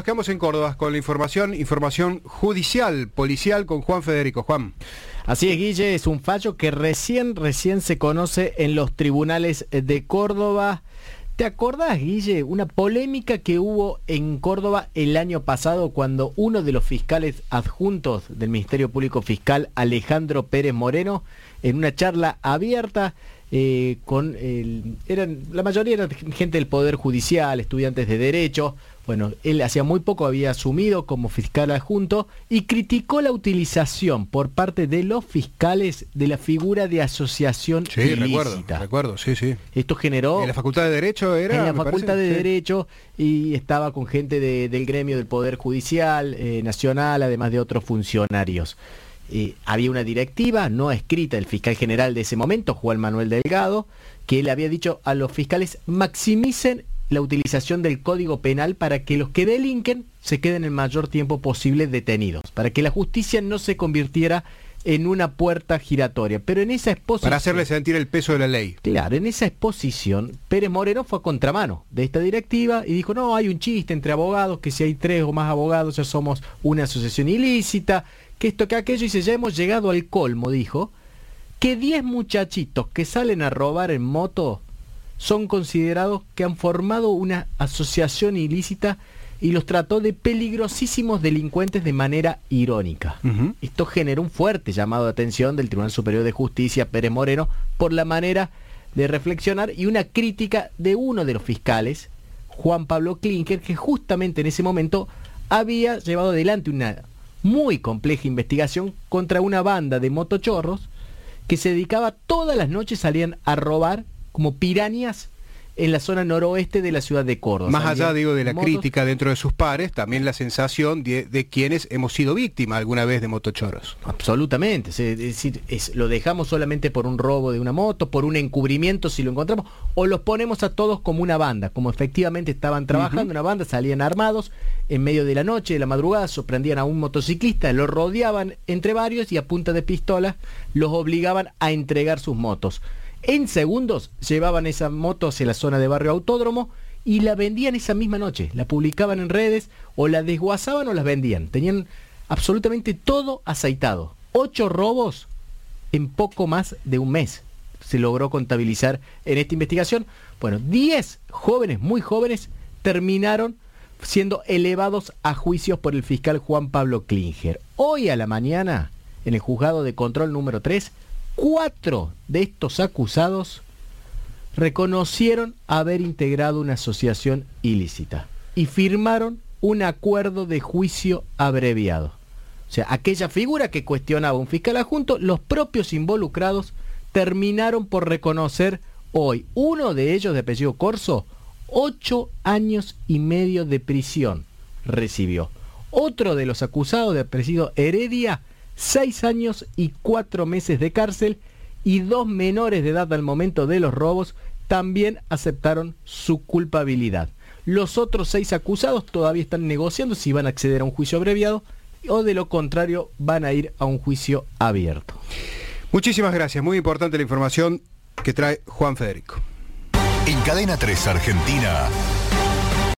quedamos en Córdoba con la información judicial, policial con Juan Federico. Juan. Así es, Guille, es un fallo que recién se conoce en los tribunales de Córdoba. ¿Te acordás, Guille, una polémica que hubo en Córdoba el año pasado cuando uno de los fiscales adjuntos del Ministerio Público Fiscal, Alejandro Pérez Moreno, en una charla abierta la mayoría eran gente del Poder Judicial, estudiantes de Derecho. Bueno, él hacía muy poco había asumido como fiscal adjunto y criticó la utilización por parte de los fiscales de la figura de asociación ilícita. Recuerdo, sí. Esto generó... ¿En la Facultad de Derecho era? En la Facultad de Derecho, y estaba con gente del gremio del Poder Judicial Nacional, además de otros funcionarios. Había una directiva no escrita del fiscal general de ese momento, Juan Manuel Delgado, que le había dicho a los fiscales: maximicen la utilización del Código Penal para que los que delinquen se queden el mayor tiempo posible detenidos, para que la justicia no se convirtiera en una puerta giratoria. Pero en esa exposición... Para hacerle sentir el peso de la ley. Claro, en esa exposición, Pérez Moreno fue a contramano de esta directiva y dijo: no, hay un chiste entre abogados, que si hay 3 o más abogados ya somos una asociación ilícita, que esto, que aquello, y ya hemos llegado al colmo, dijo, que 10 muchachitos que salen a robar en moto son considerados que han formado una asociación ilícita, y los trató de peligrosísimos delincuentes de manera irónica. Esto generó un fuerte llamado de atención del Tribunal Superior de Justicia, Pérez Moreno, por la manera de reflexionar, y una crítica de uno de los fiscales, Juan Pablo Klinker, que justamente en ese momento había llevado adelante una muy compleja investigación contra una banda de motochorros que se dedicaba todas las noches, salían a robar como pirañas en la zona noroeste de la ciudad de Córdoba. Más allá, digo, de la crítica dentro de sus pares, también la sensación de quienes hemos sido víctimas alguna vez de motochorros. Absolutamente, es decir, lo dejamos solamente por un robo de una moto, por un encubrimiento si lo encontramos, o los ponemos a todos como una banda, como efectivamente estaban trabajando una banda, salían armados, en medio de la noche, de la madrugada, sorprendían a un motociclista, lo rodeaban entre varios y a punta de pistola los obligaban a entregar sus motos. En segundos llevaban esa moto hacia la zona de Barrio Autódromo y la vendían esa misma noche. La publicaban en redes, o la desguazaban o las vendían. Tenían absolutamente todo aceitado. 8 robos en poco más de un mes se logró contabilizar en esta investigación. Bueno, 10 jóvenes, muy jóvenes, terminaron siendo elevados a juicios por el fiscal Juan Pablo Klinker. Hoy a la mañana, en el juzgado de control número 3, 4 de estos acusados reconocieron haber integrado una asociación ilícita y firmaron un acuerdo de juicio abreviado. O sea, aquella figura que cuestionaba un fiscal adjunto, los propios involucrados terminaron por reconocer hoy. Uno de ellos, de apellido Corso, 8 años y medio de prisión recibió. Otro de los acusados, de apellido Heredia, 6 años y 4 meses de cárcel, y 2 menores de edad al momento de los robos también aceptaron su culpabilidad. Los otros 6 acusados todavía están negociando si van a acceder a un juicio abreviado o de lo contrario van a ir a un juicio abierto. Muchísimas gracias, muy importante la información que trae Juan Federico. En Cadena 3 Argentina,